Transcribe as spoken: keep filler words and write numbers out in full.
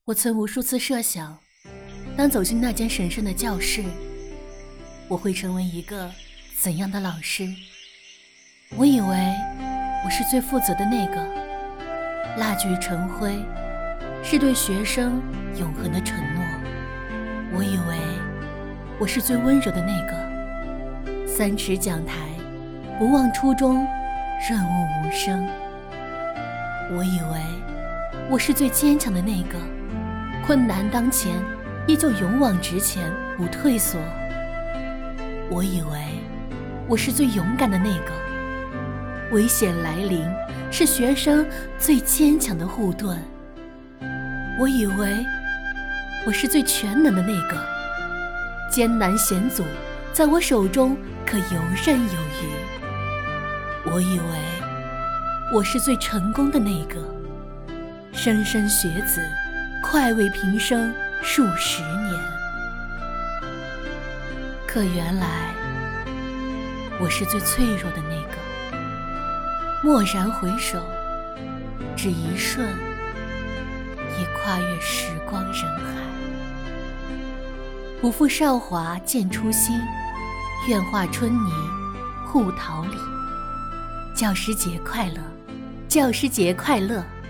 我曾无数次设想，当走进那间神圣的教室，我会成为一个怎样的老师？我以为我是最负责的那个，蜡炬成灰，是对学生永恒的承诺。我以为我是最温柔的那个，三尺讲台，不忘初衷，润物无声。我以为我是最坚强的那个，困难当前，依旧勇往直前，不退缩。我以为我是最勇敢的那个，危险来临，是学生最坚强的护盾。我以为我是最全能的那个，艰难险阻在我手中可游刃有余。我以为我是最成功的那个，莘莘学子快为平生数十年。可原来我是最脆弱的那个，蓦然回首，只一瞬，已跨越时光人海。不负韶华见初心，愿化春泥护桃李。教师节快乐，教师节快乐。